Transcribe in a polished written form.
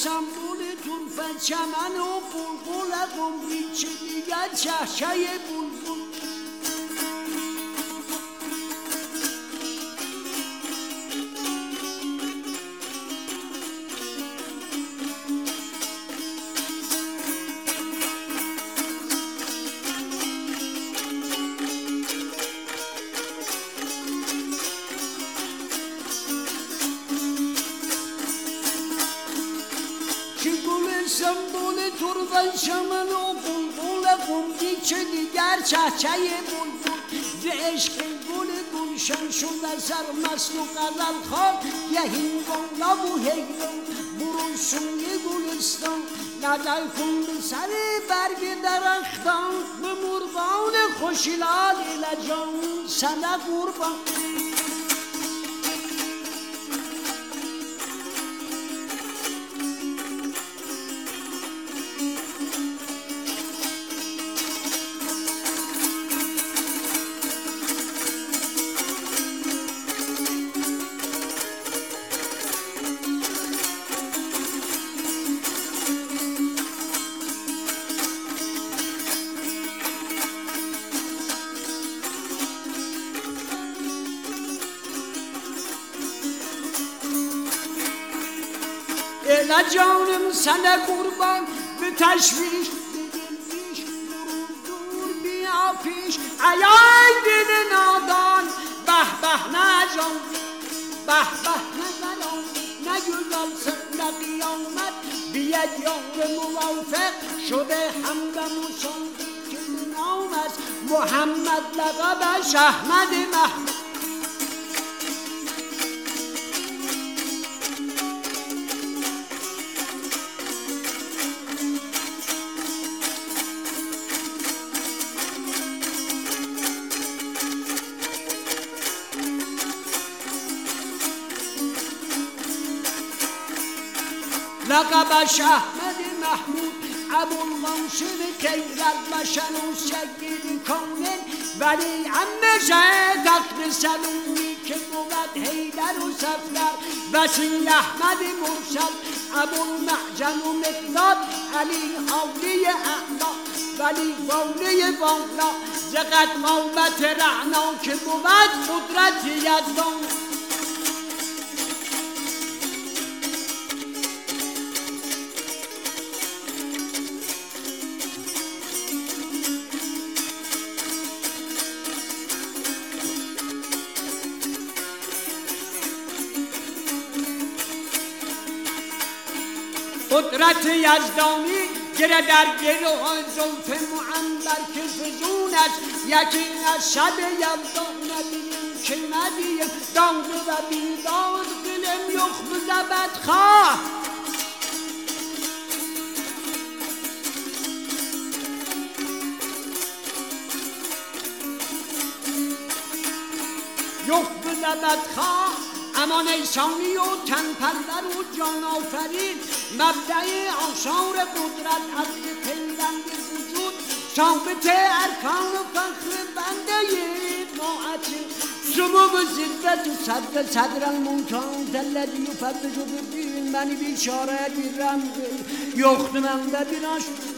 سنبول طرف چمن و بلبل قمری چه دیگر چهچه بلبل سنبول طرف چمن و بلبل قمری چه دیگر چهچه بلبل ز عشق گل گلشن شده سرمست و غزل خواه یهی بالا و هیلان برو سوی گلستان نظر کن به سر برگ درختان به مرغان خوشیلال لجان سنه قربان لا جانم سنه قربان به تشویش دل پیش دور بیا پیش ایای دل نادان به به نه جان به به نه زنان نه گزال سر قیامت بیاد یار موافق شده همدم و صادق که نام است محمد لقبش احمد محمود لقبش احمد محمود ابوالمنصور خیر البشر و سید کامل ولی عمه تخت سلومی که بود حیدر و صفدر وسیع احمد مرسل ابوالمعجم و مقداد علی اولی اعلا ولی والی والا زقد قامت رعنا که بود قدرت یزدان قدرت یزدانی گره در گروه زلف معنبر که فزون است یکی از شب یزدان ندیم که ندیم دانده و بیداد دلم یخ بزبد خواه یخ بزبد خواه امان ایسانی و تن پرور و جان آفرین مبدع آثار قدرت اصل پیوند وجود ثابت ارکان و فخر بنده طاعت سمو زدت و صدر الممتاز الذی یفرج بالدین من بیچاره بیرم یخت من ببیناش